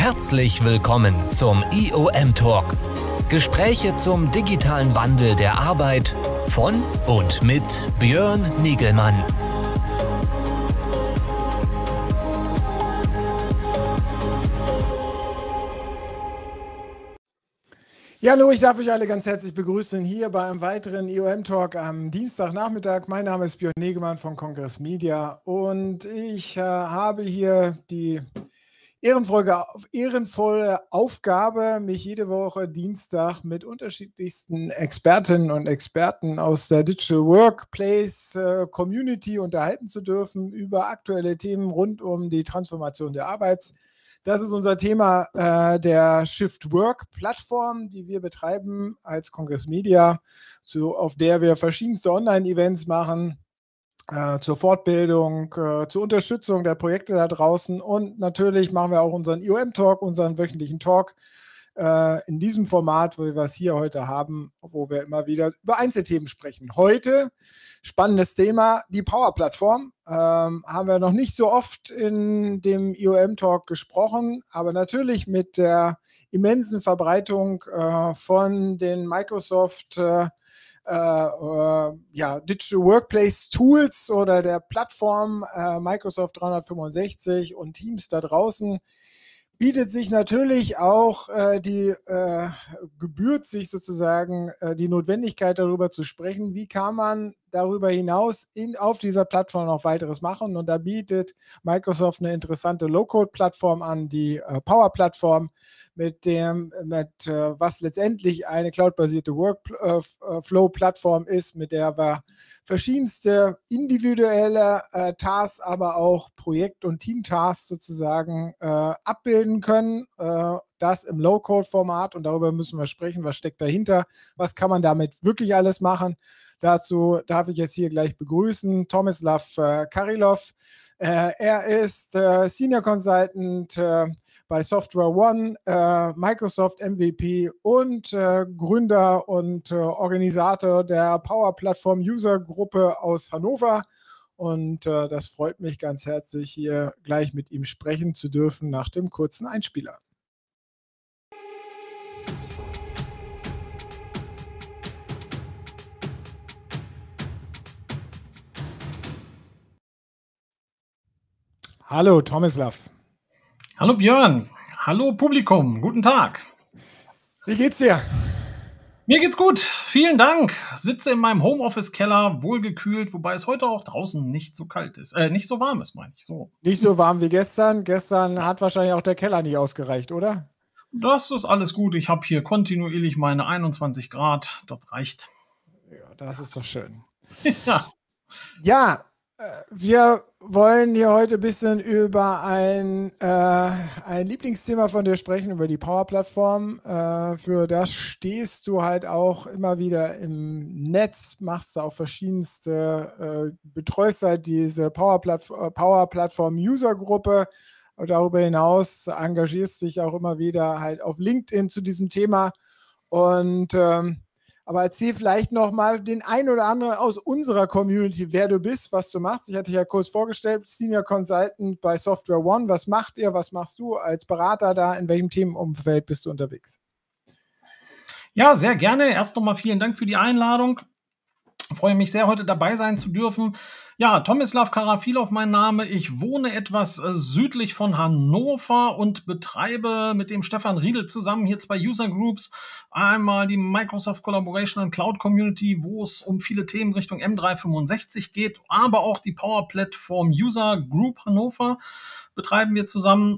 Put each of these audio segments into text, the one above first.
Herzlich willkommen zum IOM Talk. Gespräche zum digitalen Wandel der Arbeit von und mit Björn Nigelmann. Ja, hallo, ich darf euch alle ganz herzlich begrüßen hier bei einem weiteren IOM Talk am Dienstagnachmittag. Mein Name ist Björn Nigelmann von Congress Media und ich habe hier die ehrenvolle Aufgabe, mich jede Woche Dienstag mit unterschiedlichsten Expertinnen und Experten aus der Digital Workplace Community unterhalten zu dürfen über aktuelle Themen rund um die Transformation der Das ist unser Thema der Shift Work Plattform, die wir betreiben als Congress Media, auf der wir verschiedenste Online-Events machen, zur Fortbildung, zur Unterstützung der Projekte da draußen. Und natürlich machen wir auch unseren IOM-Talk, unseren wöchentlichen Talk in diesem Format, wo wir es hier heute haben, wo wir immer wieder über Einzelthemen sprechen. Heute, spannendes Thema, die Power-Plattform. Haben wir noch nicht so oft in dem IOM-Talk gesprochen, aber natürlich mit der immensen Verbreitung von den Microsoft Digital Workplace Tools oder der Plattform Microsoft 365 und Teams da draußen, bietet sich natürlich auch gebührt sich sozusagen die Notwendigkeit, darüber zu sprechen, wie kann man darüber hinaus auf dieser Plattform noch weiteres machen. Und da bietet Microsoft eine interessante Low-Code-Plattform an, die Power-Plattform, was letztendlich eine cloudbasierte Workflow-Plattform ist, mit der wir verschiedenste individuelle Tasks, aber auch Projekt- und Team-Tasks sozusagen abbilden können. Das im Low-Code-Format, und darüber müssen wir sprechen, was steckt dahinter, was kann man damit wirklich alles machen. Dazu darf ich jetzt hier gleich begrüßen Tomislav Karilov. Er ist Senior Consultant bei SoftwareOne, Microsoft MVP und Gründer und Organisator der Power Platform User Gruppe aus Hannover. Und das freut mich ganz herzlich, hier gleich mit ihm sprechen zu dürfen nach dem kurzen Einspieler. Hallo Tomislav. Hallo Björn, hallo Publikum, guten Tag. Wie geht's dir? Mir geht's gut, vielen Dank. Sitze in meinem Homeoffice-Keller, wohlgekühlt, wobei es heute auch draußen nicht so kalt ist. Nicht so warm ist, meine ich. So. Nicht so warm wie gestern. Gestern hat wahrscheinlich auch der Keller nicht ausgereicht, oder? Das ist alles gut. Ich habe hier kontinuierlich meine 21 Grad. Das reicht. Ja, das ist doch schön. Ja. Ja, wir wollen hier heute ein bisschen über ein Lieblingsthema von dir sprechen, über die Power-Plattform. Für das stehst du halt auch immer wieder im Netz, machst da auch verschiedenste, betreust halt diese Power-Plattform-User-Gruppe. Und darüber hinaus engagierst dich auch immer wieder halt auf LinkedIn zu diesem Thema. Und aber erzähl vielleicht noch mal den einen oder anderen aus unserer Community, wer du bist, was du machst. Ich hatte dich ja kurz vorgestellt, Senior Consultant bei SoftwareOne. Was macht ihr, was machst du als Berater da? In welchem Themenumfeld bist du unterwegs? Ja, sehr gerne. Erst nochmal vielen Dank für die Einladung. Ich freue mich sehr, heute dabei sein zu dürfen. Ja, Tomislav Karafilov mein Name. Ich wohne etwas südlich von Hannover und betreibe mit dem Stefan Riedel zusammen hier zwei User Groups. Einmal die Microsoft Collaboration and Cloud Community, wo es um viele Themen Richtung M365 geht, aber auch die Power Platform User Group Hannover betreiben wir zusammen.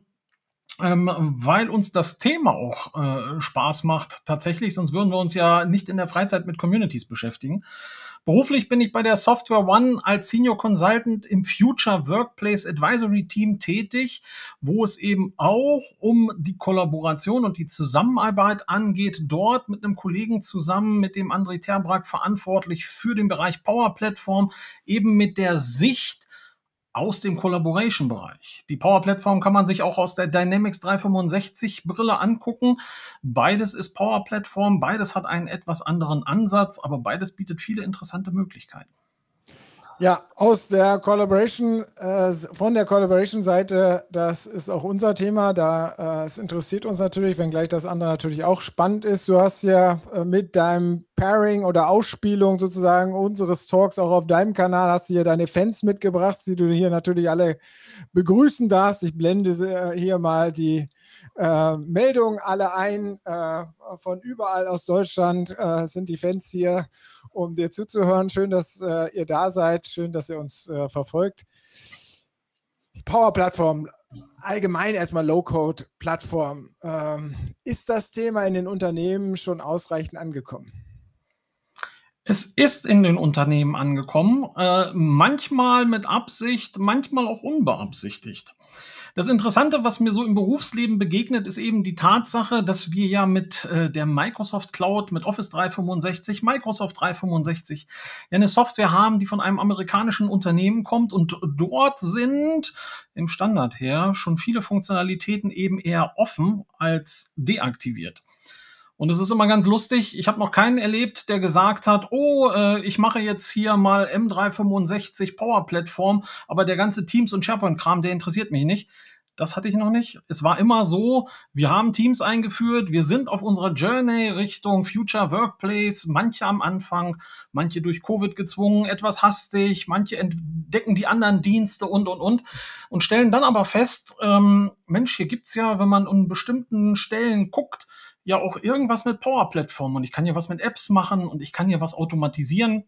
Weil uns das Thema auch Spaß macht tatsächlich, sonst würden wir uns ja nicht in der Freizeit mit Communities beschäftigen. Beruflich bin ich bei der SoftwareOne als Senior Consultant im Future Workplace Advisory Team tätig, wo es eben auch um die Kollaboration und die Zusammenarbeit angeht, dort mit einem Kollegen zusammen, mit dem André Terbrack, verantwortlich für den Bereich Power Platform, eben mit der Sicht aus dem Collaboration-Bereich. Die Power-Plattform kann man sich auch aus der Dynamics 365-Brille angucken. Beides ist Power-Plattform, beides hat einen etwas anderen Ansatz, aber beides bietet viele interessante Möglichkeiten. Ja, aus der Collaboration, von der Collaboration-Seite, das ist auch unser Thema. Es interessiert uns natürlich, wenngleich das andere natürlich auch spannend ist. Du hast ja mit deinem Pairing oder Ausspielung sozusagen unseres Talks auch auf deinem Kanal, hast du hier deine Fans mitgebracht, die du hier natürlich alle begrüßen darfst. Ich blende hier mal die Meldungen alle ein. Von überall aus Deutschland sind die Fans hier, um dir zuzuhören. Schön, dass ihr da seid. Schön, dass ihr uns verfolgt. Die Power-Plattform, allgemein erstmal Low-Code-Plattform. Ist das Thema in den Unternehmen schon ausreichend angekommen? Es ist in den Unternehmen angekommen, manchmal mit Absicht, manchmal auch unbeabsichtigt. Das Interessante, was mir so im Berufsleben begegnet, ist eben die Tatsache, dass wir ja mit der Microsoft Cloud, mit Office 365, Microsoft 365, ja eine Software haben, die von einem amerikanischen Unternehmen kommt, und dort sind im Standard her schon viele Funktionalitäten eben eher offen als deaktiviert. Und es ist immer ganz lustig, ich habe noch keinen erlebt, der gesagt hat, ich mache jetzt hier mal M365 Power Platform, aber der ganze Teams- und SharePoint-Kram, der interessiert mich nicht. Das hatte ich noch nicht. Es war immer so, wir haben Teams eingeführt, wir sind auf unserer Journey Richtung Future Workplace, manche am Anfang, manche durch Covid gezwungen, etwas hastig, manche entdecken die anderen Dienste und stellen dann aber fest, Mensch, hier gibt's ja, wenn man an bestimmten Stellen guckt, ja auch irgendwas mit Power-Plattform, und ich kann hier was mit Apps machen und ich kann hier was automatisieren.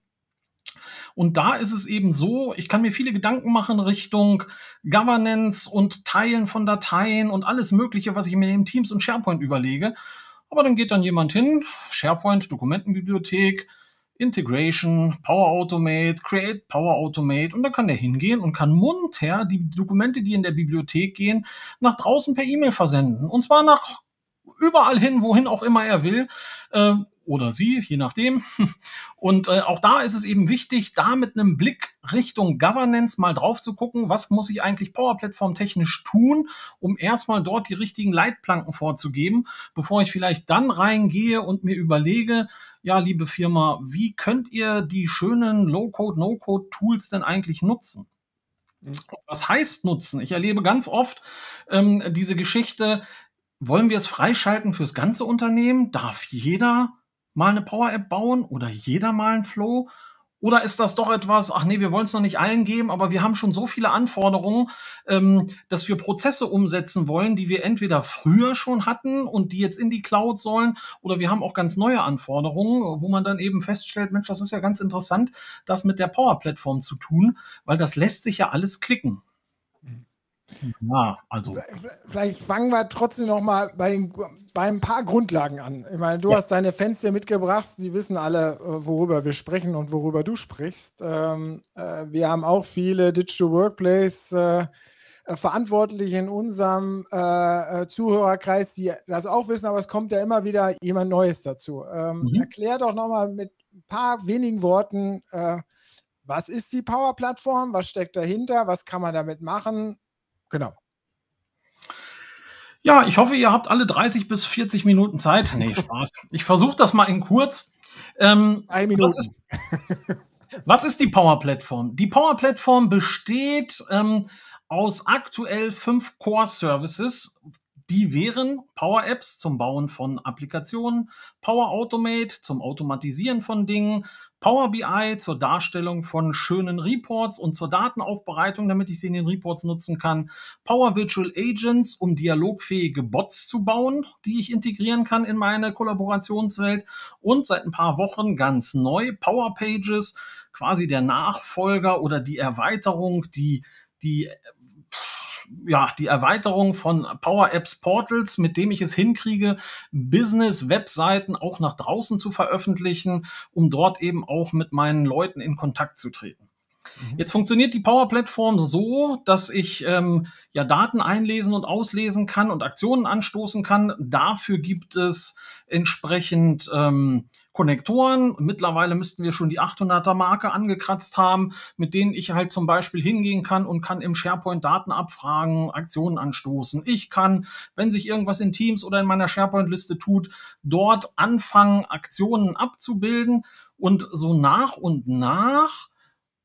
Und da ist es eben so, ich kann mir viele Gedanken machen Richtung Governance und Teilen von Dateien und alles Mögliche, was ich mir in Teams und SharePoint überlege. Aber dann geht dann jemand hin, SharePoint, Dokumentenbibliothek, Integration, Power Automate, Create Power Automate, und dann kann der hingehen und kann munter die Dokumente, die in der Bibliothek gehen, nach draußen per E-Mail versenden. Und zwar nach überall hin, wohin auch immer er will, oder sie, je nachdem. Und auch da ist es eben wichtig, da mit einem Blick Richtung Governance mal drauf zu gucken, was muss ich eigentlich Power-Plattform technisch tun, um erstmal dort die richtigen Leitplanken vorzugeben, bevor ich vielleicht dann reingehe und mir überlege, ja, liebe Firma, wie könnt ihr die schönen Low-Code, No-Code-Tools denn eigentlich nutzen? Was heißt nutzen? Ich erlebe ganz oft diese Geschichte, wollen wir es freischalten fürs ganze Unternehmen? Darf jeder mal eine Power-App bauen oder jeder mal einen Flow? Oder ist das doch etwas, ach nee, wir wollen es noch nicht allen geben, aber wir haben schon so viele Anforderungen, dass wir Prozesse umsetzen wollen, die wir entweder früher schon hatten und die jetzt in die Cloud sollen, oder wir haben auch ganz neue Anforderungen, wo man dann eben feststellt, Mensch, das ist ja ganz interessant, das mit der Power-Plattform zu tun, weil das lässt sich ja alles klicken. Ja, also. Vielleicht fangen wir trotzdem noch mal bei ein paar Grundlagen an. Ich meine, du hast deine Fans hier mitgebracht, die wissen alle, worüber wir sprechen und worüber du sprichst. Wir haben auch viele Digital Workplace Verantwortliche in unserem Zuhörerkreis, die das auch wissen, aber es kommt ja immer wieder jemand Neues dazu. Erklär doch noch mal mit ein paar wenigen Worten, was ist die Power-Plattform, was steckt dahinter, was kann man damit machen? Genau. Ja, ich hoffe, ihr habt alle 30 bis 40 Minuten Zeit. Nee, Spaß. Ich versuche das mal in kurz. 1 Minute. Was ist die Power-Plattform? Die Power-Plattform besteht aus aktuell 5 Core-Services. Die wären Power Apps zum Bauen von Applikationen, Power Automate zum Automatisieren von Dingen, Power BI zur Darstellung von schönen Reports und zur Datenaufbereitung, damit ich sie in den Reports nutzen kann, Power Virtual Agents, um dialogfähige Bots zu bauen, die ich integrieren kann in meine Kollaborationswelt, und seit ein paar Wochen ganz neu Power Pages, quasi der Nachfolger oder die Erweiterung, die Erweiterung von Power Apps Portals, mit dem ich es hinkriege, Business-Webseiten auch nach draußen zu veröffentlichen, um dort eben auch mit meinen Leuten in Kontakt zu treten. Jetzt funktioniert die Power-Plattform so, dass ich Daten einlesen und auslesen kann und Aktionen anstoßen kann. Dafür gibt es entsprechend Konnektoren. Mittlerweile müssten wir schon die 800er-Marke angekratzt haben, mit denen ich halt zum Beispiel hingehen kann und kann im SharePoint Daten abfragen, Aktionen anstoßen. Ich kann, wenn sich irgendwas in Teams oder in meiner SharePoint-Liste tut, dort anfangen, Aktionen abzubilden, und so nach und nach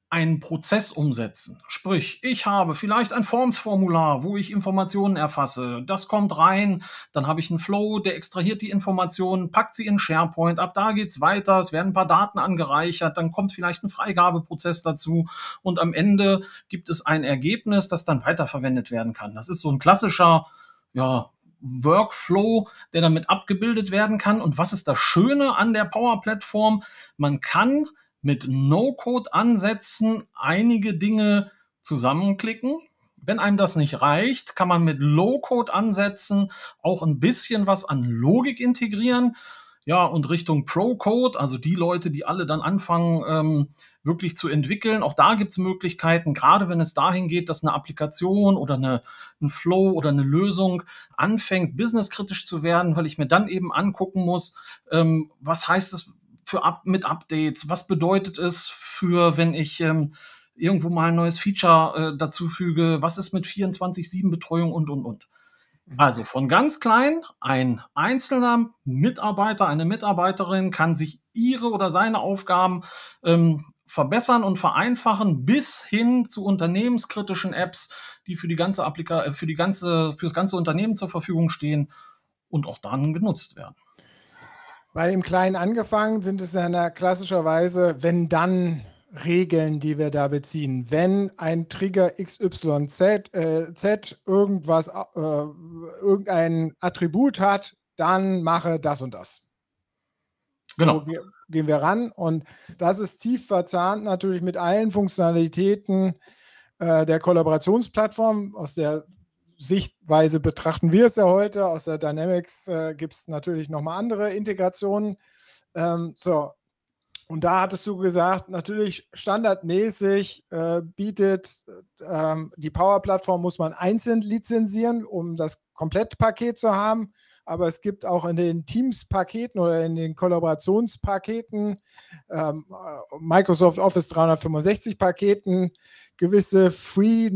einen Prozess umsetzen. Sprich, ich habe vielleicht ein Forms-Formular, wo ich Informationen erfasse. Das kommt rein, dann habe ich einen Flow, der extrahiert die Informationen, packt sie in SharePoint, ab da geht's weiter, es werden ein paar Daten angereichert, dann kommt vielleicht ein Freigabeprozess dazu und am Ende gibt es ein Ergebnis, das dann weiterverwendet werden kann. Das ist so ein klassischer, Workflow, der damit abgebildet werden kann. Und was ist das Schöne an der Power-Plattform? Man kann mit No-Code-Ansätzen einige Dinge zusammenklicken. Wenn einem das nicht reicht, kann man mit Low-Code-Ansätzen auch ein bisschen was an Logik integrieren. Ja, und Richtung Pro-Code, also die Leute, die alle dann anfangen, wirklich zu entwickeln. Auch da gibt es Möglichkeiten, gerade wenn es dahin geht, dass eine Applikation oder ein Flow oder eine Lösung anfängt, businesskritisch zu werden, weil ich mir dann eben angucken muss, was heißt es mit Updates, was bedeutet es für, wenn ich irgendwo mal ein neues Feature dazu füge, was ist mit 24/7-Betreuung und. Also von ganz klein, ein einzelner Mitarbeiter, eine Mitarbeiterin kann sich ihre oder seine Aufgaben verbessern und vereinfachen bis hin zu unternehmenskritischen Apps, die für das ganze Unternehmen zur Verfügung stehen und auch dann genutzt werden. Bei dem Kleinen angefangen sind es ja klassischerweise, wenn dann Regeln, die wir da beziehen. Wenn ein Trigger XYZ irgendein Attribut hat, dann mache das und das. Genau. So gehen wir ran und das ist tief verzahnt natürlich mit allen Funktionalitäten der Kollaborationsplattform. Aus der Sichtweise betrachten wir es ja heute. Aus der Dynamics gibt es natürlich nochmal andere Integrationen. Und da hattest du gesagt, natürlich standardmäßig bietet die Power-Plattform, muss man einzeln lizenzieren, um das Komplettpaket zu haben. Aber es gibt auch in den Teams-Paketen oder in den Kollaborationspaketen, Microsoft Office 365-Paketen, gewisse Free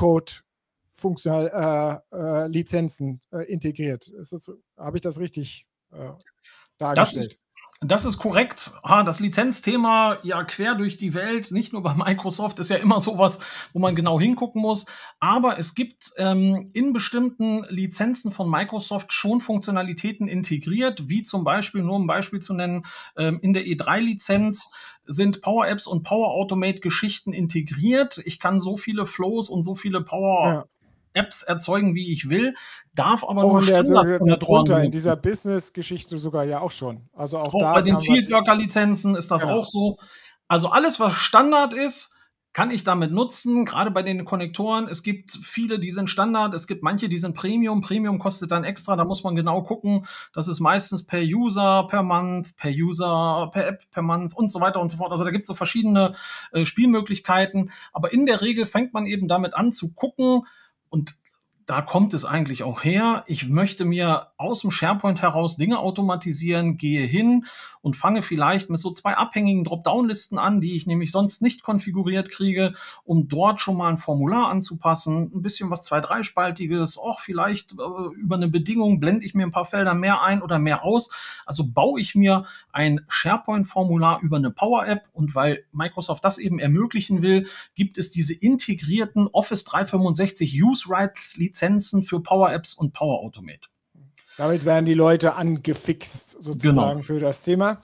No-Code-Lizenzen integriert. Habe ich das richtig dargestellt? Das ist korrekt. Das Lizenzthema ja quer durch die Welt, nicht nur bei Microsoft, ist ja immer sowas, wo man genau hingucken muss. Aber es gibt in bestimmten Lizenzen von Microsoft schon Funktionalitäten integriert, wie zum Beispiel, nur um ein Beispiel zu nennen, in der E3-Lizenz sind Power Apps und Power Automate Geschichten integriert. Ich kann so viele Flows und so viele Power Apps erzeugen, wie ich will, darf aber nur darunter in dieser Business-Geschichte sogar ja auch schon. Also auch da bei den Fieldworker-Lizenzen ist das auch so. Also alles, was Standard ist, kann ich damit nutzen, gerade bei den Konnektoren. Es gibt viele, die sind Standard, es gibt manche, die sind Premium. Premium kostet dann extra, da muss man genau gucken. Das ist meistens per User, per Month, per User, per App, per Month und so weiter und so fort. Also da gibt es so verschiedene Spielmöglichkeiten. Aber in der Regel fängt man eben damit an zu gucken, und da kommt es eigentlich auch her. Ich möchte mir aus dem SharePoint heraus Dinge automatisieren, gehe hin und fange vielleicht mit so 2 abhängigen Dropdown-Listen an, die ich nämlich sonst nicht konfiguriert kriege, um dort schon mal ein Formular anzupassen, ein bisschen was 2-3-spaltiges, auch vielleicht über eine Bedingung blende ich mir ein paar Felder mehr ein oder mehr aus. Also baue ich mir ein SharePoint-Formular über eine Power-App und weil Microsoft das eben ermöglichen will, gibt es diese integrierten Office 365 Use-Rights-Lizenzen für Power-Apps und Power Automate. Damit werden die Leute angefixt sozusagen für das Thema.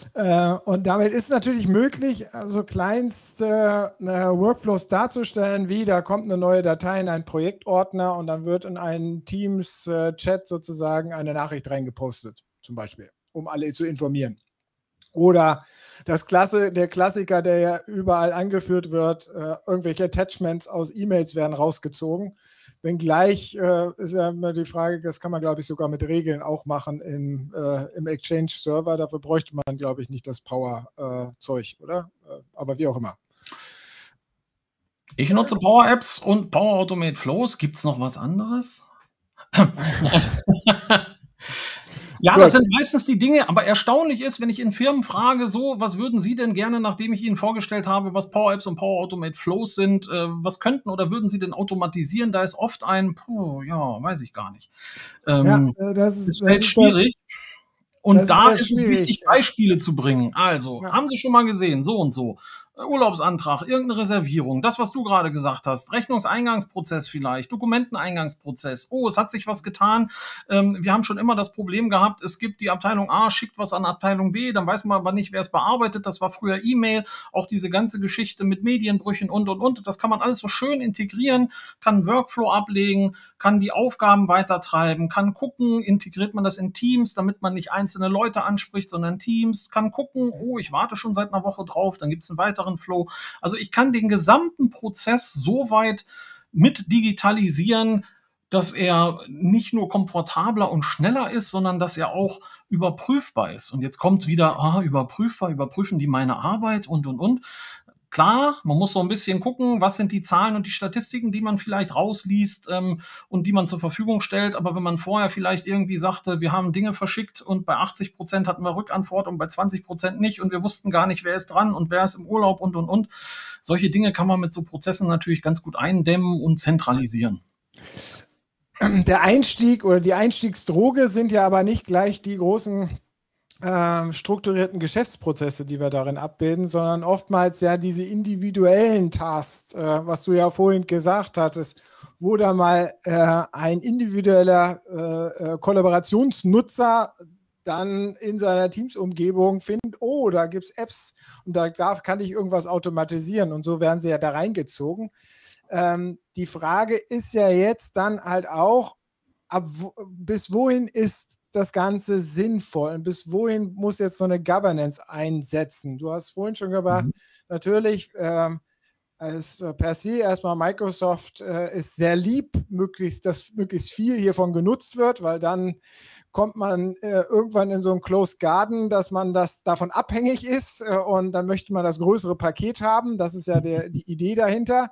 Und damit ist natürlich möglich, also kleinste Workflows darzustellen, wie da kommt eine neue Datei in einen Projektordner und dann wird in einen Teams-Chat sozusagen eine Nachricht reingepostet, zum Beispiel, um alle zu informieren. Oder der Klassiker, der ja überall angeführt wird, irgendwelche Attachments aus E-Mails werden rausgezogen. Wenngleich ist ja immer die Frage, das kann man, glaube ich, sogar mit Regeln auch machen im Exchange-Server. Dafür bräuchte man, glaube ich, nicht das Power-Zeug, oder? Aber wie auch immer. Ich nutze Power-Apps und Power Automate Flows. Gibt es noch was anderes? Ja, das sind meistens die Dinge, aber erstaunlich ist, wenn ich in Firmen frage, so, was würden Sie denn gerne, nachdem ich Ihnen vorgestellt habe, was Power Apps und Power Automate Flows sind, was könnten oder würden Sie denn automatisieren? Da ist oft weiß ich gar nicht. Das ist schwierig. Und da ist es wichtig, Beispiele zu bringen. Also, haben Sie schon mal gesehen, so und so. Urlaubsantrag, irgendeine Reservierung, das, was du gerade gesagt hast, Rechnungseingangsprozess vielleicht, Dokumenteneingangsprozess. Oh, es hat sich was getan. Wir haben schon immer das Problem gehabt, es gibt die Abteilung A, schickt was an Abteilung B, dann weiß man aber nicht, wer es bearbeitet. Das war früher E-Mail, auch diese ganze Geschichte mit Medienbrüchen und. Das kann man alles so schön integrieren, kann einen Workflow ablegen, kann die Aufgaben weitertreiben, kann gucken, integriert man das in Teams, damit man nicht einzelne Leute anspricht, sondern Teams, kann gucken, oh, ich warte schon seit einer Woche drauf, dann gibt es einen weiteren Flow. Also ich kann den gesamten Prozess so weit mit digitalisieren, dass er nicht nur komfortabler und schneller ist, sondern dass er auch überprüfbar ist. Und jetzt kommt wieder, überprüfbar, überprüfen die meine Arbeit und. Klar, man muss so ein bisschen gucken, was sind die Zahlen und die Statistiken, die man vielleicht rausliest und die man zur Verfügung stellt. Aber wenn man vorher vielleicht irgendwie sagte, wir haben Dinge verschickt und bei 80% hatten wir Rückantwort und bei 20% nicht und wir wussten gar nicht, wer ist dran und wer ist im Urlaub und. Solche Dinge kann man mit so Prozessen natürlich ganz gut eindämmen und zentralisieren. Der Einstieg oder die Einstiegsdroge sind ja aber nicht gleich die großen strukturierten Geschäftsprozesse, die wir darin abbilden, sondern oftmals ja diese individuellen Tasks, was du ja vorhin gesagt hattest, wo da mal ein individueller Kollaborationsnutzer dann in seiner Teams-Umgebung findet, oh, da gibt es Apps und da kann ich irgendwas automatisieren und so werden sie ja da reingezogen. Die Frage ist ja jetzt dann halt auch, bis wohin ist das Ganze sinnvoll und bis wohin muss jetzt so eine Governance einsetzen? Du hast vorhin schon gesagt, natürlich als per se erstmal Microsoft ist sehr lieb, dass möglichst viel hiervon genutzt wird, weil dann kommt man irgendwann in so ein Closed Garden, dass man davon abhängig ist und dann möchte man das größere Paket haben. Das ist ja die Idee dahinter.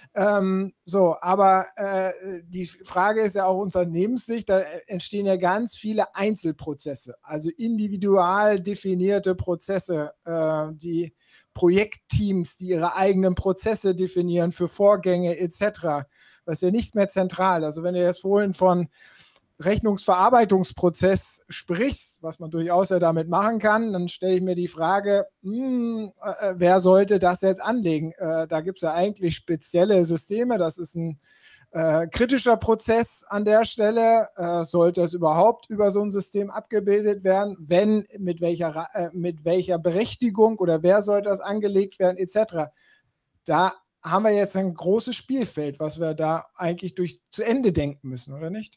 Aber die Frage ist ja auch Unternehmenssicht, da entstehen ja ganz viele Einzelprozesse, also individual definierte Prozesse, die Projektteams, die ihre eigenen Prozesse definieren für Vorgänge etc. Das ist ja nicht mehr zentral. Also wenn du jetzt vorhin von Rechnungsverarbeitungsprozess sprichst, was man durchaus ja damit machen kann, dann stelle ich mir die Frage, wer sollte das jetzt anlegen? Da gibt es ja eigentlich spezielle Systeme, das ist ein kritischer Prozess an der Stelle. Sollte es überhaupt über so ein System abgebildet werden? Wenn, mit welcher Berechtigung oder wer sollte das angelegt werden, etc. Da haben wir jetzt ein großes Spielfeld, was wir da eigentlich zu Ende denken müssen, oder nicht?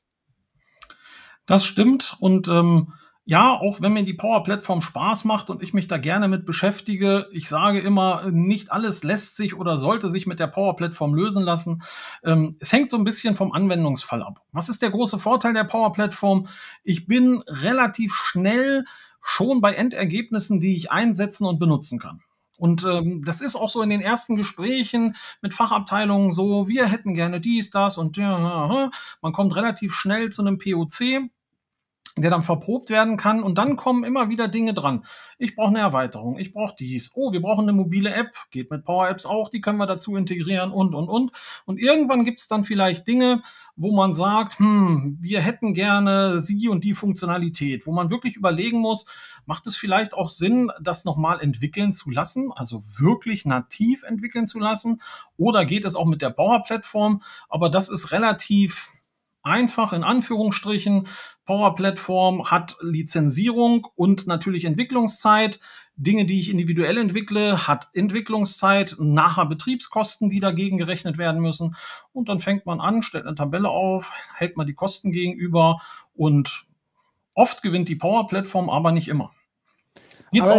Das stimmt und auch wenn mir die Power-Plattform Spaß macht und ich mich da gerne mit beschäftige, ich sage immer, nicht alles lässt sich oder sollte sich mit der Power-Plattform lösen lassen. Es hängt so ein bisschen vom Anwendungsfall ab. Was ist der große Vorteil der Power-Plattform? Ich bin relativ schnell schon bei Endergebnissen, die ich einsetzen und benutzen kann. Und das ist auch so in den ersten Gesprächen mit Fachabteilungen so, wir hätten gerne dies, das und ja. Man kommt relativ schnell zu einem POC, der dann verprobt werden kann und dann kommen immer wieder Dinge dran. Ich brauche eine Erweiterung, ich brauche dies. Oh, wir brauchen eine mobile App, geht mit Power Apps auch, die können wir dazu integrieren und. Und irgendwann gibt es dann vielleicht Dinge, wo man sagt, wir hätten gerne sie und die Funktionalität, wo man wirklich überlegen muss, macht es vielleicht auch Sinn, das nochmal entwickeln zu lassen, also wirklich nativ entwickeln zu lassen, oder geht es auch mit der Power-Plattform? Aber das ist relativ einfach, in Anführungsstrichen. Power-Plattform hat Lizenzierung und natürlich Entwicklungszeit. Dinge, die ich individuell entwickle, hat Entwicklungszeit, nachher Betriebskosten, die dagegen gerechnet werden müssen. Und dann fängt man an, stellt eine Tabelle auf, hält man die Kosten gegenüber und oft gewinnt die Power-Plattform, aber nicht immer. Aber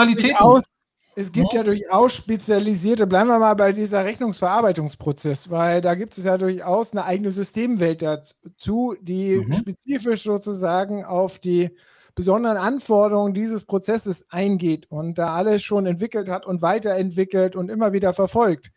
es gibt ja durchaus spezialisierte, bleiben wir mal bei dieser Rechnungsverarbeitungsprozess, weil da gibt es ja durchaus eine eigene Systemwelt dazu, die spezifisch sozusagen auf die besonderen Anforderungen dieses Prozesses eingeht und da alles schon entwickelt hat und weiterentwickelt und immer wieder verfolgt.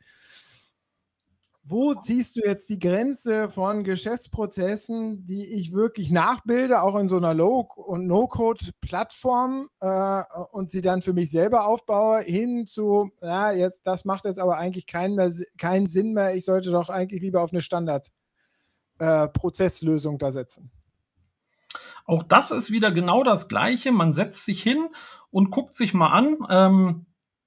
Wo ziehst du jetzt die Grenze von Geschäftsprozessen, die ich wirklich nachbilde, auch in so einer Low- und No-Code-Plattform und sie dann für mich selber aufbaue, hin zu, das macht jetzt aber eigentlich keinen Sinn mehr, ich sollte doch eigentlich lieber auf eine Standard-Prozesslösung da setzen? Auch das ist wieder genau das Gleiche. Man setzt sich hin und guckt sich mal an,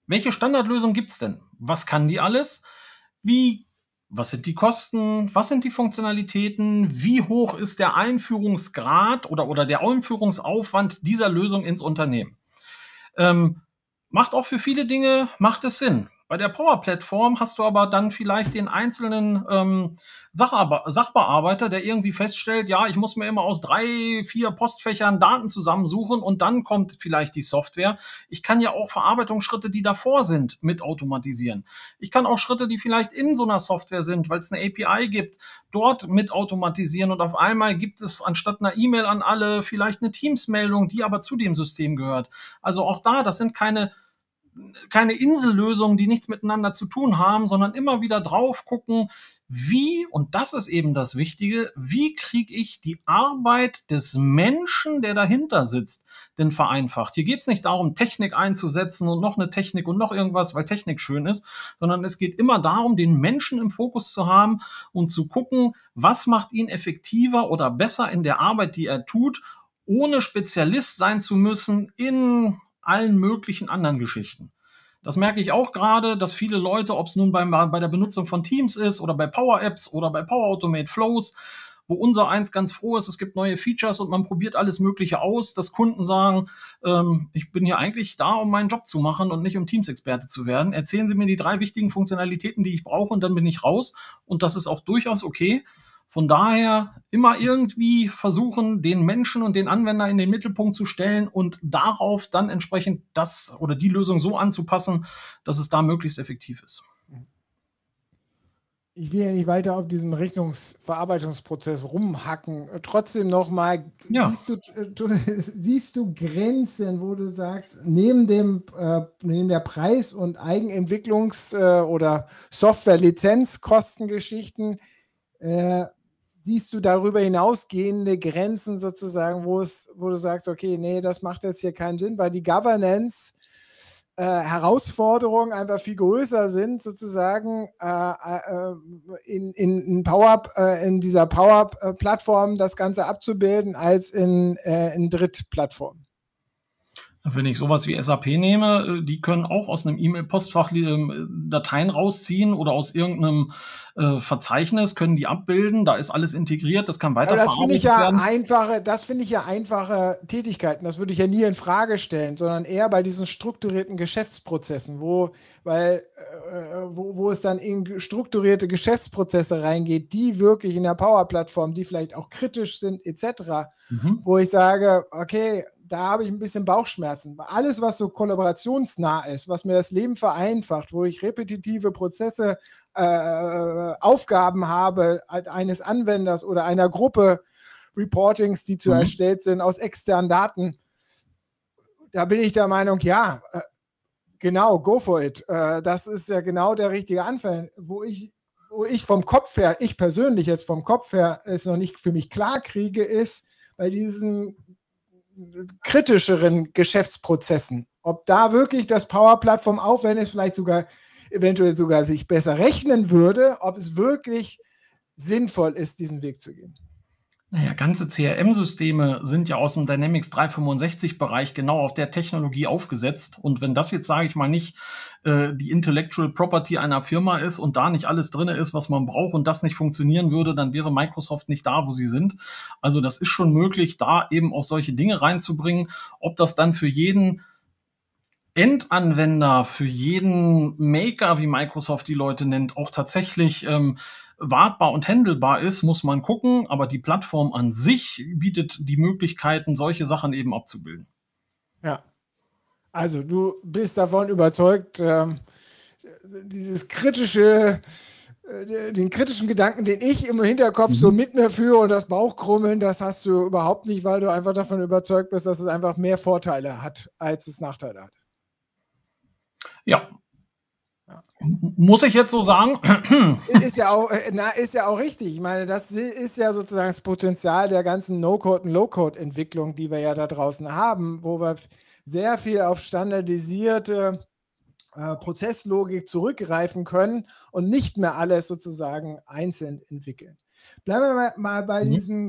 welche Standardlösung gibt es denn? Was kann die alles? Was sind die Kosten? Was sind die Funktionalitäten? Wie hoch ist der Einführungsgrad oder der Einführungsaufwand dieser Lösung ins Unternehmen? Macht auch für viele Dinge, macht es Sinn. Bei der Power-Plattform hast du aber dann vielleicht den einzelnen Sachbearbeiter, der irgendwie feststellt, ja, ich muss mir immer aus 3, 4 Postfächern Daten zusammensuchen und dann kommt vielleicht die Software. Ich kann ja auch Verarbeitungsschritte, die davor sind, mit automatisieren. Ich kann auch Schritte, die vielleicht in so einer Software sind, weil es eine API gibt, dort mit automatisieren und auf einmal gibt es anstatt einer E-Mail an alle vielleicht eine Teams-Meldung, die aber zu dem System gehört. Also auch da, das sind keine Insellösungen, die nichts miteinander zu tun haben, sondern immer wieder drauf gucken, und das ist eben das Wichtige, wie kriege ich die Arbeit des Menschen, der dahinter sitzt, denn vereinfacht? Hier geht es nicht darum, Technik einzusetzen und noch eine Technik und noch irgendwas, weil Technik schön ist, sondern es geht immer darum, den Menschen im Fokus zu haben und zu gucken, was macht ihn effektiver oder besser in der Arbeit, die er tut, ohne Spezialist sein zu müssen in allen möglichen anderen Geschichten. Das merke ich auch gerade, dass viele Leute, ob es nun bei der Benutzung von Teams ist oder bei Power Apps oder bei Power Automate Flows, wo unser eins ganz froh ist, es gibt neue Features und man probiert alles Mögliche aus, dass Kunden sagen, ich bin hier eigentlich da, um meinen Job zu machen und nicht um Teams-Experte zu werden. Erzählen Sie mir die 3 wichtigen Funktionalitäten, die ich brauche und dann bin ich raus. Und das ist auch durchaus okay. Von daher immer irgendwie versuchen, den Menschen und den Anwender in den Mittelpunkt zu stellen und darauf dann entsprechend das oder die Lösung so anzupassen, dass es da möglichst effektiv ist. Ich will ja nicht weiter auf diesem Rechnungsverarbeitungsprozess rumhacken. Trotzdem nochmal, Ja. siehst du Grenzen, wo du sagst, neben der Preis- und Eigenentwicklungs- oder Software-Lizenzkostengeschichten, siehst du darüber hinausgehende Grenzen sozusagen, wo du sagst, okay, nee, das macht jetzt hier keinen Sinn, weil die Governance Herausforderungen einfach viel größer sind, sozusagen in dieser Power-Plattform das Ganze abzubilden, als in Drittplattformen. Wenn ich sowas wie SAP nehme, die können auch aus einem E-Mail-Postfach Dateien rausziehen oder aus irgendeinem Verzeichnis, können die abbilden, da ist alles integriert, das kann weiterverarbeitet werden. Das finde ich ja einfache Tätigkeiten, das würde ich ja nie in Frage stellen, sondern eher bei diesen strukturierten Geschäftsprozessen, wo es dann in strukturierte Geschäftsprozesse reingeht, die wirklich in der Power-Plattform, die vielleicht auch kritisch sind, etc., wo ich sage, okay, da habe ich ein bisschen Bauchschmerzen. Alles, was so kollaborationsnah ist, was mir das Leben vereinfacht, wo ich repetitive Prozesse, Aufgaben habe eines Anwenders oder einer Gruppe, Reportings, die zu erstellt sind aus externen Daten, da bin ich der Meinung, ja, genau, go for it. Das ist ja genau der richtige Anfang, wo ich vom Kopf her, ich persönlich jetzt vom Kopf her es noch nicht für mich klar kriege, ist bei diesen kritischeren Geschäftsprozessen, ob da wirklich das Power-Plattform, auch wenn es vielleicht eventuell sogar sich besser rechnen würde, ob es wirklich sinnvoll ist, diesen Weg zu gehen. Naja, ganze CRM-Systeme sind ja aus dem Dynamics 365-Bereich genau auf der Technologie aufgesetzt. Und wenn das jetzt, sage ich mal, nicht die Intellectual Property einer Firma ist und da nicht alles drin ist, was man braucht und das nicht funktionieren würde, dann wäre Microsoft nicht da, wo sie sind. Also das ist schon möglich, da eben auch solche Dinge reinzubringen. Ob das dann für jeden Endanwender, für jeden Maker, wie Microsoft die Leute nennt, auch tatsächlich wartbar und handelbar ist, muss man gucken, aber die Plattform an sich bietet die Möglichkeiten, solche Sachen eben abzubilden. Ja, also du bist davon überzeugt, den kritischen Gedanken, den ich im Hinterkopf so mit mir führe und das Bauchkrummeln, das hast du überhaupt nicht, weil du einfach davon überzeugt bist, dass es einfach mehr Vorteile hat, als es Nachteile hat. Ja. Muss ich jetzt so sagen? Ist ja auch richtig. Ich meine, das ist ja sozusagen das Potenzial der ganzen No-Code- und Low-Code-Entwicklung, die wir ja da draußen haben, wo wir sehr viel auf standardisierte Prozesslogik zurückgreifen können und nicht mehr alles sozusagen einzeln entwickeln. Bleiben wir mal bei diesen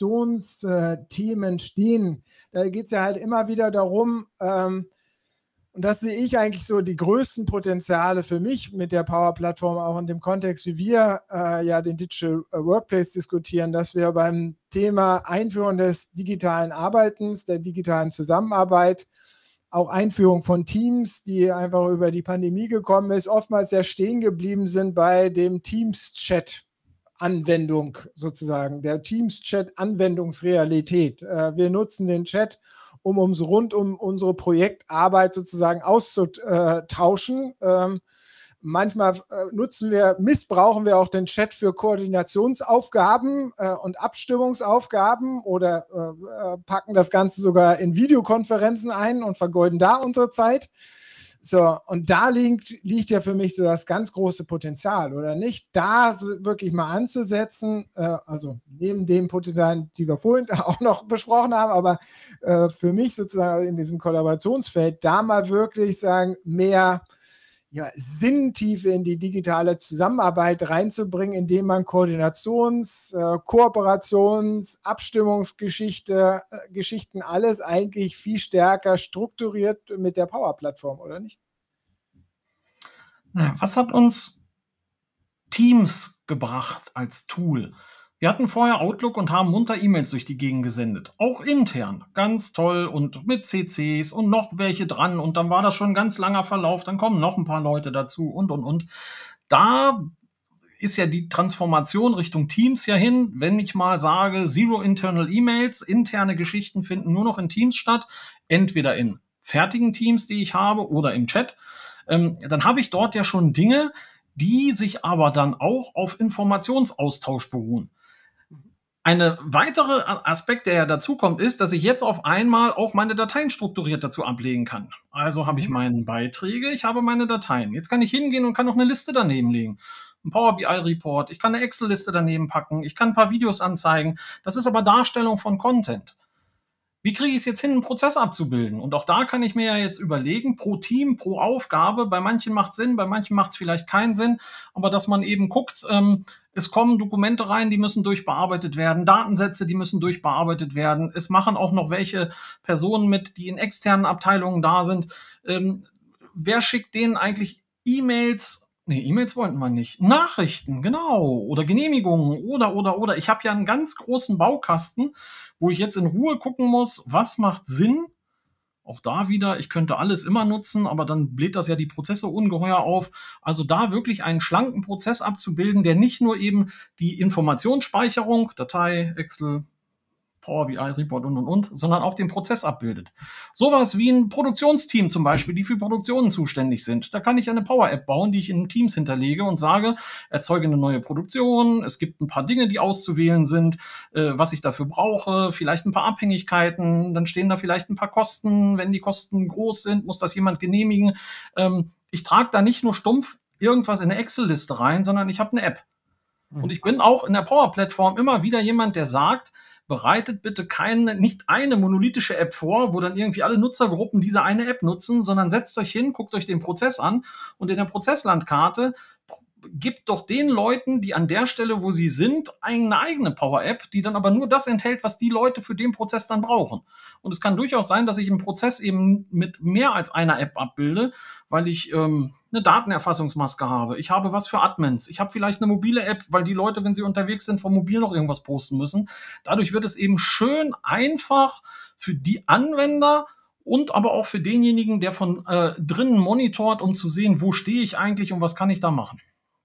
Kollaborationsthemen stehen. Da geht es ja halt immer wieder darum, Und das sehe ich eigentlich so die größten Potenziale für mich mit der Power-Plattform, auch in dem Kontext, wie wir ja den Digital Workplace diskutieren, dass wir beim Thema Einführung des digitalen Arbeitens, der digitalen Zusammenarbeit, auch Einführung von Teams, die einfach über die Pandemie gekommen ist, oftmals sehr stehen geblieben sind bei dem Teams-Chat-Anwendung sozusagen, der Teams-Chat-Anwendungsrealität. Wir nutzen den Chat, um uns rund um unsere Projektarbeit sozusagen auszutauschen. Manchmal missbrauchen wir auch den Chat für Koordinationsaufgaben und Abstimmungsaufgaben oder packen das Ganze sogar in Videokonferenzen ein und vergeuden da unsere Zeit. So, und da liegt ja für mich so das ganz große Potenzial, oder nicht? Da wirklich mal anzusetzen, also neben dem Potenzial, die wir vorhin auch noch besprochen haben, aber für mich sozusagen in diesem Kollaborationsfeld, da mal wirklich sagen, mehr Sinntiefe in die digitale Zusammenarbeit reinzubringen, indem man Kooperations-, Abstimmungsgeschichten alles eigentlich viel stärker strukturiert mit der Power-Plattform, oder nicht? Was hat uns Teams gebracht als Tool? Wir hatten vorher Outlook und haben munter E-Mails durch die Gegend gesendet. Auch intern. Ganz toll und mit CCs und noch welche dran. Und dann war das schon ein ganz langer Verlauf. Dann kommen noch ein paar Leute dazu und. Da ist ja die Transformation Richtung Teams ja hin. Wenn ich mal sage, Zero Internal E-Mails, interne Geschichten finden nur noch in Teams statt. Entweder in fertigen Teams, die ich habe, oder im Chat. Dann habe ich dort ja schon Dinge, die sich aber dann auch auf Informationsaustausch beruhen. Eine weitere Aspekt, der ja dazu kommt, ist, dass ich jetzt auf einmal auch meine Dateien strukturiert dazu ablegen kann. Also habe ich meine Beiträge, ich habe meine Dateien. Jetzt kann ich hingehen und kann noch eine Liste daneben legen. Ein Power BI Report, ich kann eine Excel-Liste daneben packen, ich kann ein paar Videos anzeigen. Das ist aber Darstellung von Content. Wie kriege ich es jetzt hin, einen Prozess abzubilden? Und auch da kann ich mir ja jetzt überlegen, pro Team, pro Aufgabe, bei manchen macht es Sinn, bei manchen macht es vielleicht keinen Sinn, aber dass man eben guckt, es kommen Dokumente rein, die müssen durchbearbeitet werden, Datensätze, die müssen durchbearbeitet werden. Es machen auch noch welche Personen mit, die in externen Abteilungen da sind. Wer schickt denen eigentlich E-Mails? Nee, E-Mails wollten wir nicht. Nachrichten, genau. Oder Genehmigungen oder. Ich habe ja einen ganz großen Baukasten, wo ich jetzt in Ruhe gucken muss, was macht Sinn. Auch da wieder, ich könnte alles immer nutzen, aber dann bläht das ja die Prozesse ungeheuer auf. Also da wirklich einen schlanken Prozess abzubilden, der nicht nur eben die Informationsspeicherung, Datei, Excel, Power BI, Report und, sondern auch den Prozess abbildet. Sowas wie ein Produktionsteam zum Beispiel, die für Produktionen zuständig sind. Da kann ich eine Power-App bauen, die ich in Teams hinterlege und sage, erzeuge eine neue Produktion, es gibt ein paar Dinge, die auszuwählen sind, was ich dafür brauche, vielleicht ein paar Abhängigkeiten, dann stehen da vielleicht ein paar Kosten. Wenn die Kosten groß sind, muss das jemand genehmigen. Ich trage da nicht nur stumpf irgendwas in eine Excel-Liste rein, sondern ich habe eine App. Und ich bin auch in der Power-Plattform immer wieder jemand, der sagt, bereitet bitte nicht eine monolithische App vor, wo dann irgendwie alle Nutzergruppen diese eine App nutzen, sondern setzt euch hin, guckt euch den Prozess an und in der Prozesslandkarte gibt doch den Leuten, die an der Stelle, wo sie sind, eine eigene Power-App, die dann aber nur das enthält, was die Leute für den Prozess dann brauchen. Und es kann durchaus sein, dass ich im Prozess eben mit mehr als einer App abbilde, weil ich eine Datenerfassungsmaske habe. Ich habe was für Admins. Ich habe vielleicht eine mobile App, weil die Leute, wenn sie unterwegs sind, vom Mobil noch irgendwas posten müssen. Dadurch wird es eben schön einfach für die Anwender und aber auch für denjenigen, der von drinnen monitort, um zu sehen, wo stehe ich eigentlich und was kann ich da machen.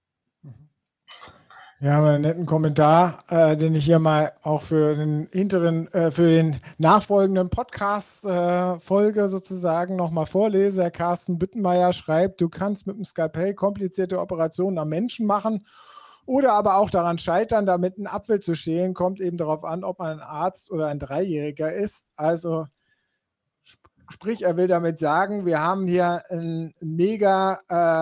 Ja, einen netten Kommentar, den ich hier mal auch für den nachfolgenden Podcast-Folge sozusagen nochmal vorlese. Herr Carsten Büttenmeier schreibt, du kannst mit dem Skalpell komplizierte Operationen am Menschen machen oder aber auch daran scheitern, damit einen Apfel zu schälen, kommt eben darauf an, ob man ein Arzt oder ein Dreijähriger ist. Also sprich, er will damit sagen, wir haben hier ein mega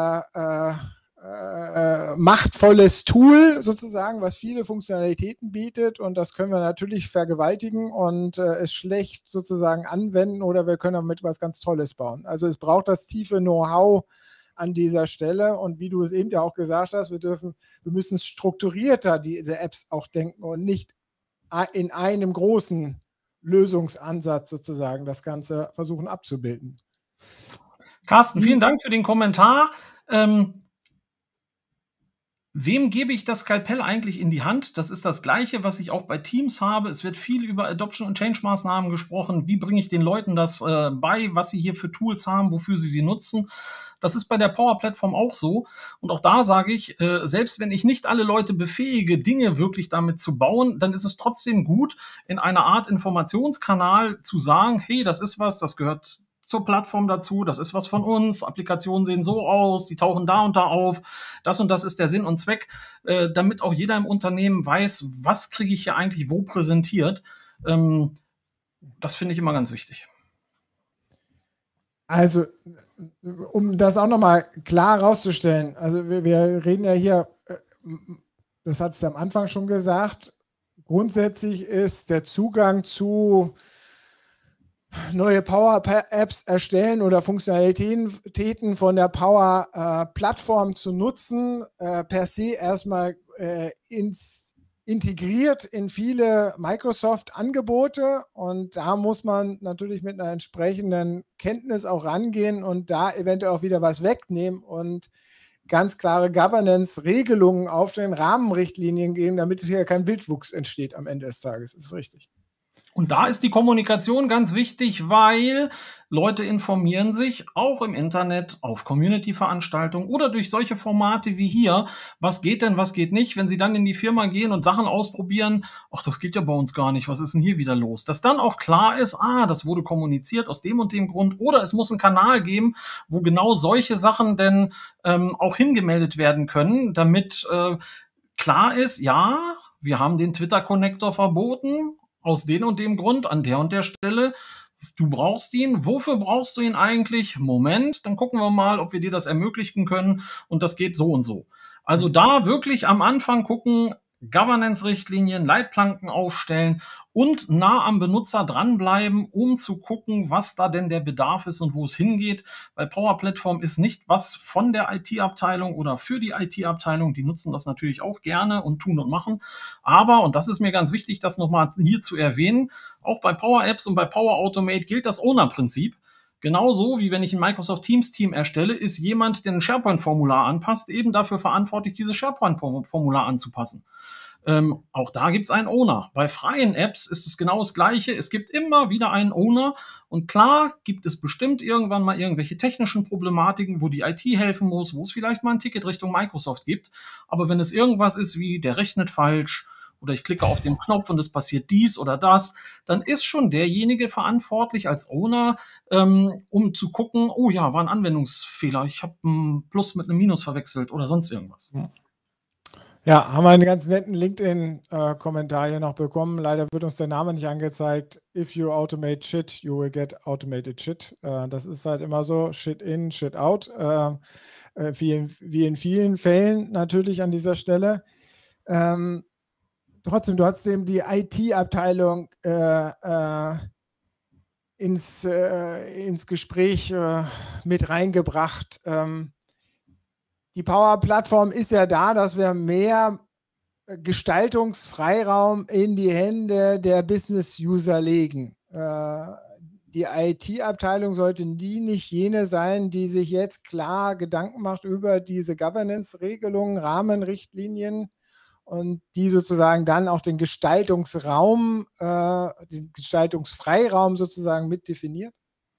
machtvolles Tool sozusagen, was viele Funktionalitäten bietet und das können wir natürlich vergewaltigen und es schlecht sozusagen anwenden oder wir können damit was ganz Tolles bauen. Also es braucht das tiefe Know-how an dieser Stelle und wie du es eben ja auch gesagt hast, wir müssen strukturierter diese Apps auch denken und nicht in einem großen Lösungsansatz sozusagen das Ganze versuchen abzubilden. Carsten, vielen Dank für den Kommentar. Wem gebe ich das Skalpell eigentlich in die Hand? Das ist das Gleiche, was ich auch bei Teams habe. Es wird viel über Adoption- und Change-Maßnahmen gesprochen. Wie bringe ich den Leuten das bei, was sie hier für Tools haben, wofür sie nutzen? Das ist bei der Power-Plattform auch so. Und auch da sage ich, selbst wenn ich nicht alle Leute befähige, Dinge wirklich damit zu bauen, dann ist es trotzdem gut, in einer Art Informationskanal zu sagen, hey, das ist was, das gehört zur Plattform dazu, das ist was von uns, Applikationen sehen so aus, die tauchen da und da auf, das und das ist der Sinn und Zweck, damit auch jeder im Unternehmen weiß, was kriege ich hier eigentlich wo präsentiert. Das finde ich immer ganz wichtig. Also, um das auch nochmal klar herauszustellen, also wir reden ja hier, das hat es am Anfang schon gesagt, grundsätzlich ist der Zugang zu neue Power-Apps erstellen oder Funktionalitäten von der Power-Plattform zu nutzen, per se erstmal integriert in viele Microsoft-Angebote, und da muss man natürlich mit einer entsprechenden Kenntnis auch rangehen und da eventuell auch wieder was wegnehmen und ganz klare Governance-Regelungen auf den Rahmenrichtlinien geben, damit hier kein Wildwuchs entsteht am Ende des Tages. Das ist richtig. Und da ist die Kommunikation ganz wichtig, weil Leute informieren sich auch im Internet, auf Community-Veranstaltungen oder durch solche Formate wie hier. Was geht denn, was geht nicht? Wenn sie dann in die Firma gehen und Sachen ausprobieren, ach, das geht ja bei uns gar nicht, was ist denn hier wieder los? Dass dann auch klar ist, das wurde kommuniziert aus dem und dem Grund, oder es muss einen Kanal geben, wo genau solche Sachen denn auch hingemeldet werden können, damit klar ist, ja, wir haben den Twitter-Connector verboten, aus dem und dem Grund, an der und der Stelle. Du brauchst ihn. Wofür brauchst du ihn eigentlich? Moment, dann gucken wir mal, ob wir dir das ermöglichen können. Und das geht so und so. Also da wirklich am Anfang gucken, Governance-Richtlinien, Leitplanken aufstellen und nah am Benutzer dranbleiben, um zu gucken, was da denn der Bedarf ist und wo es hingeht. Weil Power Platform ist nicht was von der IT-Abteilung oder für die IT-Abteilung. Die nutzen das natürlich auch gerne und tun und machen. Aber, und das ist mir ganz wichtig, das nochmal hier zu erwähnen, auch bei Power Apps und bei Power Automate gilt das Owner-Prinzip. Genauso wie wenn ich ein Microsoft Teams Team erstelle, ist jemand, der ein SharePoint-Formular anpasst, eben dafür verantwortlich, dieses SharePoint-Formular anzupassen. Auch da gibt es einen Owner. Bei freien Apps ist es genau das Gleiche. Es gibt immer wieder einen Owner. Und klar gibt es bestimmt irgendwann mal irgendwelche technischen Problematiken, wo die IT helfen muss, wo es vielleicht mal ein Ticket Richtung Microsoft gibt. Aber wenn es irgendwas ist wie, der rechnet falsch, oder ich klicke auf den Knopf und es passiert dies oder das, dann ist schon derjenige verantwortlich als Owner, um zu gucken, oh ja, war ein Anwendungsfehler, ich habe ein Plus mit einem Minus verwechselt oder sonst irgendwas. Ja, haben wir einen ganz netten LinkedIn-Kommentar hier noch bekommen. Leider wird uns der Name nicht angezeigt. If you automate shit, you will get automated shit. Das ist halt immer so, shit in, shit out. Wie in vielen Fällen natürlich an dieser Stelle. Trotzdem, du hast eben die IT-Abteilung ins Gespräch mit reingebracht. Die Power-Plattform ist ja da, dass wir mehr Gestaltungsfreiraum in die Hände der Business-User legen. Die IT-Abteilung sollte nicht jene sein, die sich jetzt klar Gedanken macht über diese Governance-Regelungen, Rahmenrichtlinien und die sozusagen dann auch den Gestaltungsraum, den Gestaltungsfreiraum sozusagen mit definiert?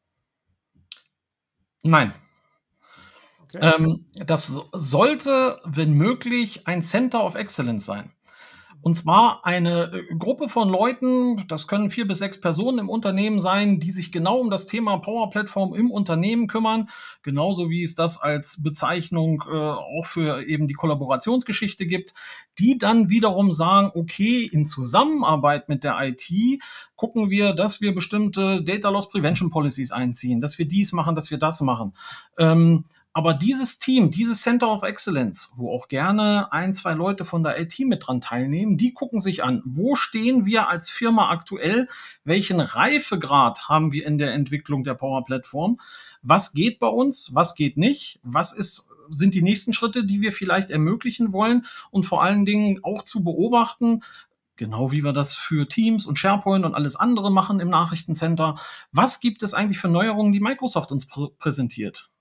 Nein. Okay. Das sollte, wenn möglich, ein Center of Excellence sein. Und zwar eine Gruppe von Leuten, das können 4 bis 6 Personen im Unternehmen sein, die sich genau um das Thema Power Platform im Unternehmen kümmern. Genauso wie es das als Bezeichnung auch für eben die Kollaborationsgeschichte gibt, die dann wiederum sagen, okay, in Zusammenarbeit mit der IT gucken wir, dass wir bestimmte Data Loss Prevention Policies einziehen, dass wir dies machen, dass wir das machen. Aber dieses Team, dieses Center of Excellence, wo auch gerne 1, 2 Leute von der IT mit dran teilnehmen, die gucken sich an, wo stehen wir als Firma aktuell, welchen Reifegrad haben wir in der Entwicklung der Power Platform, was geht bei uns, was geht nicht, sind die nächsten Schritte, die wir vielleicht ermöglichen wollen, und vor allen Dingen auch zu beobachten, genau wie wir das für Teams und SharePoint und alles andere machen im Nachrichtencenter, was gibt es eigentlich für Neuerungen, die Microsoft uns präsentiert?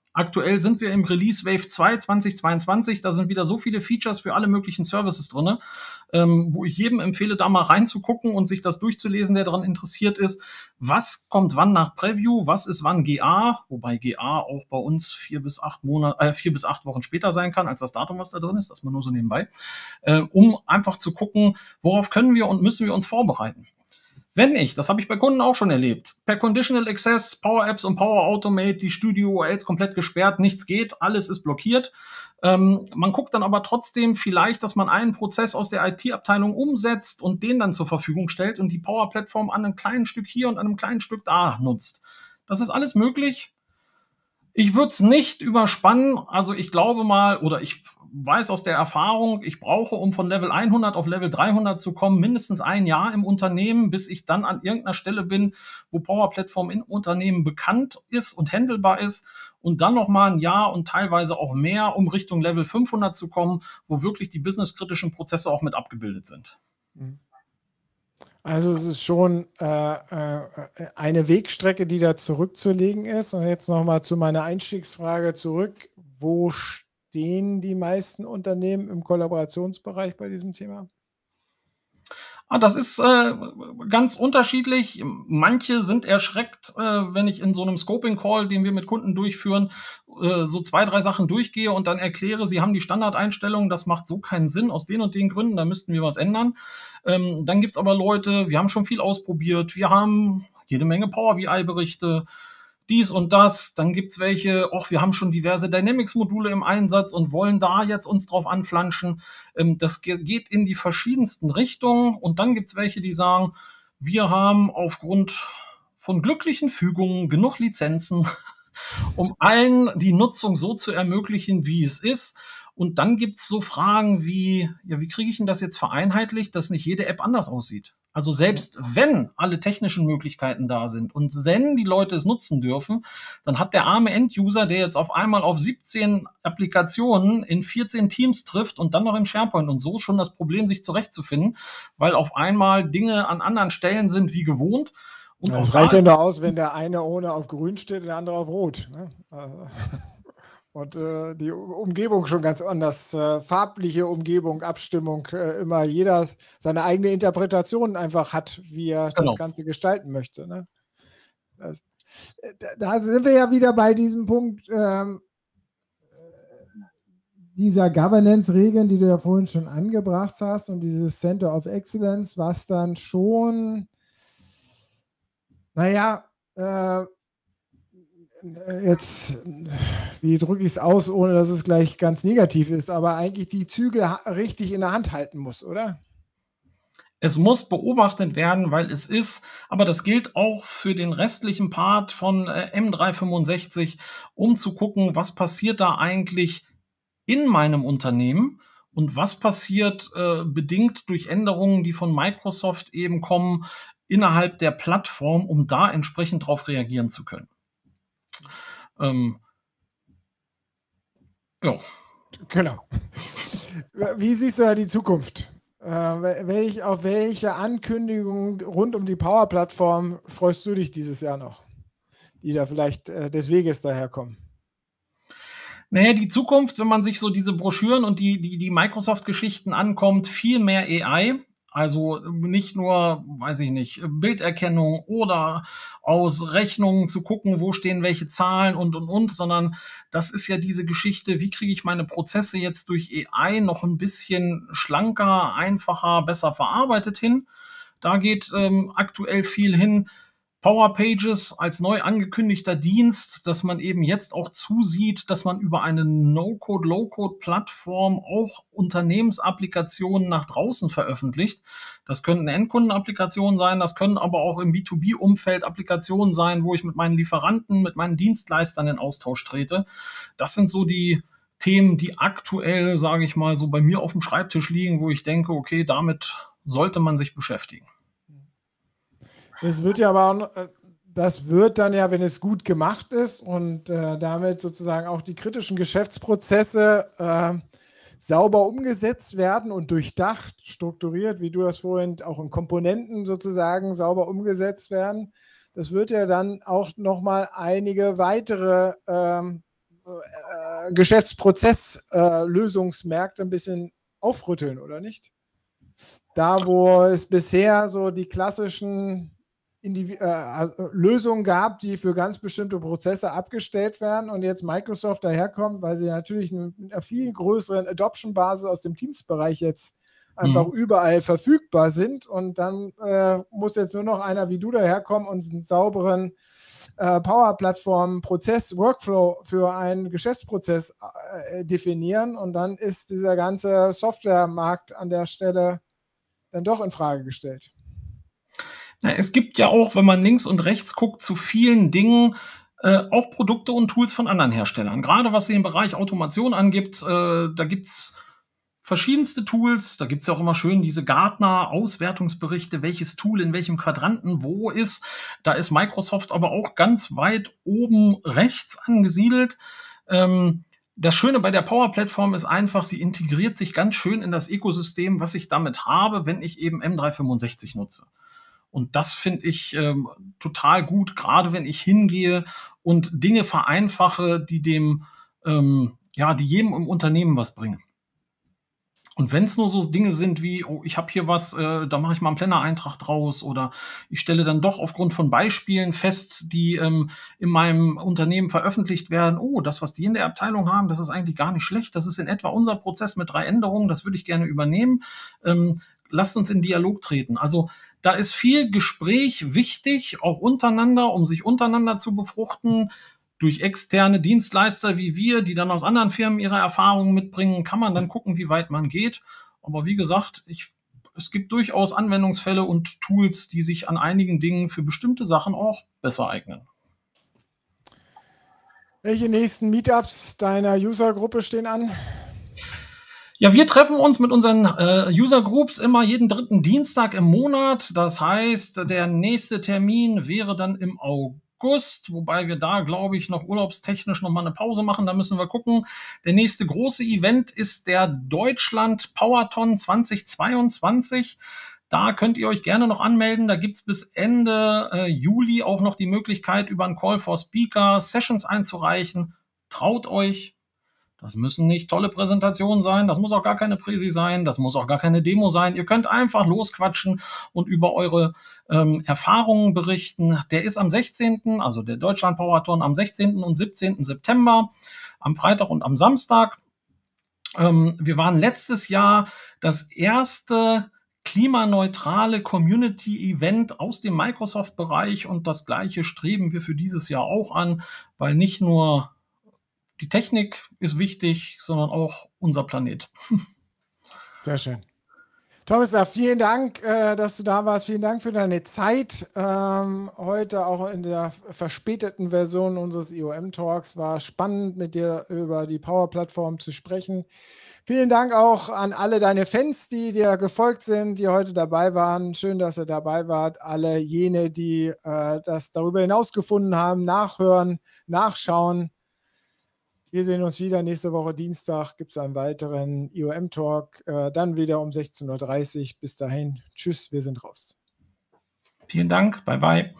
Aktuell sind wir im Release Wave 2 2022. Da sind wieder so viele Features für alle möglichen Services drin, wo ich jedem empfehle, da mal reinzugucken und sich das durchzulesen, der daran interessiert ist. Was kommt wann nach Preview? Was ist wann GA? Wobei GA auch bei uns 4 bis 8 Wochen später sein kann, als das Datum, was da drin ist. Das mal nur so nebenbei. Um einfach zu gucken, worauf können wir und müssen wir uns vorbereiten. Wenn ich, das habe ich bei Kunden auch schon erlebt, per Conditional Access, Power Apps und Power Automate, die Studio URLs komplett gesperrt, nichts geht, alles ist blockiert. Man guckt dann aber trotzdem vielleicht, dass man einen Prozess aus der IT-Abteilung umsetzt und den dann zur Verfügung stellt und die Power-Plattform an einem kleinen Stück hier und an einem kleinen Stück da nutzt. Das ist alles möglich. Ich würde es nicht überspannen. Also ich glaube mal, oder ich weiß aus der Erfahrung, ich brauche, um von Level 100 auf Level 300 zu kommen, mindestens ein Jahr im Unternehmen, bis ich dann an irgendeiner Stelle bin, wo Power Platform im Unternehmen bekannt ist und handelbar ist. Und dann noch mal ein Jahr und teilweise auch mehr, um Richtung Level 500 zu kommen, wo wirklich die businesskritischen Prozesse auch mit abgebildet sind. Also es ist schon eine Wegstrecke, die da zurückzulegen ist. Und jetzt nochmal zu meiner Einstiegsfrage zurück. Wo stehen die meisten Unternehmen im Kollaborationsbereich bei diesem Thema? Das ist ganz unterschiedlich. Manche sind erschreckt, wenn ich in so einem Scoping-Call, den wir mit Kunden durchführen, so 2, 3 Sachen durchgehe und dann erkläre, sie haben die Standardeinstellungen, das macht so keinen Sinn aus den und den Gründen, da müssten wir was ändern. Dann gibt's aber Leute, wir haben schon viel ausprobiert, wir haben jede Menge Power BI-Berichte, dies und das. Dann gibt's welche, wir haben schon diverse Dynamics-Module im Einsatz und wollen da jetzt uns drauf anflanschen. Das geht in die verschiedensten Richtungen. Und dann gibt's welche, die sagen, wir haben aufgrund von glücklichen Fügungen genug Lizenzen, um allen die Nutzung so zu ermöglichen, wie es ist. Und dann gibt's so Fragen wie, ja, wie kriege ich denn das jetzt vereinheitlicht, dass nicht jede App anders aussieht? Also selbst wenn alle technischen Möglichkeiten da sind und wenn die Leute es nutzen dürfen, dann hat der arme End-User, der jetzt auf einmal auf 17 Applikationen in 14 Teams trifft und dann noch im SharePoint und so schon das Problem, sich zurechtzufinden, weil auf einmal Dinge an anderen Stellen sind wie gewohnt. Und es reicht ja nur aus, wenn der eine ohne auf grün steht und der andere auf rot. Ne? Und die Umgebung schon ganz anders, farbliche Umgebung, Abstimmung, immer jeder seine eigene Interpretation einfach hat, wie er das Ganze gestalten möchte. Ne? Da sind wir ja wieder bei diesem Punkt dieser Governance-Regeln, die du ja vorhin schon angebracht hast und dieses Center of Excellence, was dann schon, jetzt, wie drücke ich es aus, ohne dass es gleich ganz negativ ist, aber eigentlich die Zügel richtig in der Hand halten muss, oder? Es muss beobachtet werden, weil es ist, aber das gilt auch für den restlichen Part von M365, um zu gucken, was passiert da eigentlich in meinem Unternehmen und was passiert bedingt durch Änderungen, die von Microsoft eben kommen, innerhalb der Plattform, um da entsprechend drauf reagieren zu können. Ja. Genau. Wie siehst du da die Zukunft? Auf welche Ankündigungen rund um die Power-Plattform freust du dich dieses Jahr noch, die da vielleicht des Weges daherkommen? Naja, die Zukunft, wenn man sich so diese Broschüren und die Microsoft-Geschichten ankommt, viel mehr AI. Also nicht nur, weiß ich nicht, Bilderkennung oder aus Rechnungen zu gucken, wo stehen welche Zahlen und, sondern das ist ja diese Geschichte, wie kriege ich meine Prozesse jetzt durch AI noch ein bisschen schlanker, einfacher, besser verarbeitet hin. Da geht aktuell viel hin. Power Pages als neu angekündigter Dienst, dass man eben jetzt auch zusieht, dass man über eine No-Code, Low-Code-Plattform auch Unternehmensapplikationen nach draußen veröffentlicht. Das könnten Endkundenapplikationen sein, das können aber auch im B2B-Umfeld Applikationen sein, wo ich mit meinen Lieferanten, mit meinen Dienstleistern in Austausch trete. Das sind so die Themen, die aktuell, sage ich mal, so bei mir auf dem Schreibtisch liegen, wo ich denke, okay, damit sollte man sich beschäftigen. Das wird ja aber auch, das wird dann ja, wenn es gut gemacht ist und damit sozusagen auch die kritischen Geschäftsprozesse sauber umgesetzt werden und durchdacht, strukturiert, wie du das vorhin auch in Komponenten sozusagen sauber umgesetzt werden. Das wird ja dann auch nochmal einige weitere Geschäftsprozesslösungsmärkte ein bisschen aufrütteln, oder nicht? Da, wo es bisher so die klassischen Lösungen gab, die für ganz bestimmte Prozesse abgestellt werden und jetzt Microsoft daherkommt, weil sie natürlich mit einer viel größeren Adoption-Basis aus dem Teams-Bereich jetzt einfach überall verfügbar sind und dann muss jetzt nur noch einer wie du daherkommen und einen sauberen Power-Plattform-Prozess, Workflow für einen Geschäftsprozess definieren und dann ist dieser ganze Softwaremarkt an der Stelle dann doch in Frage gestellt. Ja, es gibt ja auch, wenn man links und rechts guckt, zu vielen Dingen auch Produkte und Tools von anderen Herstellern. Gerade was den Bereich Automation angibt, da gibt's verschiedenste Tools. Da gibt's ja auch immer schön diese Gartner-Auswertungsberichte, welches Tool in welchem Quadranten wo ist. Da ist Microsoft aber auch ganz weit oben rechts angesiedelt. Das Schöne bei der Power-Plattform ist einfach, sie integriert sich ganz schön in das Ökosystem, was ich damit habe, wenn ich eben M365 nutze. Und das finde ich total gut, gerade wenn ich hingehe und Dinge vereinfache, die jedem im Unternehmen was bringen. Und wenn es nur so Dinge sind wie, oh, ich habe hier was, da mache ich mal einen Planner-Eintrag draus oder ich stelle dann doch aufgrund von Beispielen fest, die in meinem Unternehmen veröffentlicht werden, oh, das, was die in der Abteilung haben, das ist eigentlich gar nicht schlecht, das ist in etwa unser Prozess mit 3 Änderungen, das würde ich gerne übernehmen. Lasst uns in Dialog treten. Also da ist viel Gespräch wichtig, auch untereinander, um sich untereinander zu befruchten. Durch externe Dienstleister wie wir, die dann aus anderen Firmen ihre Erfahrungen mitbringen, kann man dann gucken, wie weit man geht. Aber wie gesagt, es gibt durchaus Anwendungsfälle und Tools, die sich an einigen Dingen für bestimmte Sachen auch besser eignen. Welche nächsten Meetups deiner Usergruppe stehen an? Ja, wir treffen uns mit unseren User-Groups immer jeden 3. Dienstag im Monat. Das heißt, der nächste Termin wäre dann im August, wobei wir da, glaube ich, noch urlaubstechnisch noch mal eine Pause machen. Da müssen wir gucken. Der nächste große Event ist der Deutschland Powerton 2022. Da könnt ihr euch gerne noch anmelden. Da gibt's bis Ende Juli auch noch die Möglichkeit, über einen Call for Speaker Sessions einzureichen. Traut euch. Das müssen nicht tolle Präsentationen sein, das muss auch gar keine Präsi sein, das muss auch gar keine Demo sein. Ihr könnt einfach losquatschen und über eure Erfahrungen berichten. Der ist am 16., also der Deutschland Powerton am 16. und 17. September, am Freitag und am Samstag. Wir waren letztes Jahr das erste klimaneutrale Community-Event aus dem Microsoft-Bereich und das Gleiche streben wir für dieses Jahr auch an, weil nicht nur die Technik ist wichtig, sondern auch unser Planet. Sehr schön. Tomislav, vielen Dank, dass du da warst. Vielen Dank für deine Zeit. Heute auch in der verspäteten Version unseres IOM-Talks war spannend, mit dir über die Power-Plattform zu sprechen. Vielen Dank auch an alle deine Fans, die dir gefolgt sind, die heute dabei waren. Schön, dass ihr dabei wart. Alle jene, die das darüber hinaus gefunden haben, nachhören, nachschauen. Wir sehen uns wieder nächste Woche Dienstag. Gibt es einen weiteren IOM-Talk. Dann wieder um 16:30 Uhr. Bis dahin. Tschüss, wir sind raus. Vielen Dank. Bye, bye.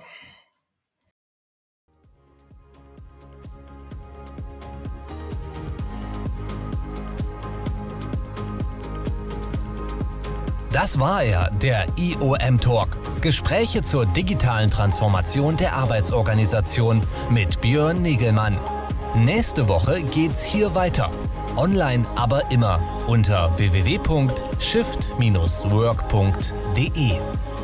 Das war er, der IOM-Talk. Gespräche zur digitalen Transformation der Arbeitsorganisation mit Björn Nigelmann. Nächste Woche geht's hier weiter. Online aber immer unter www.shift-work.de.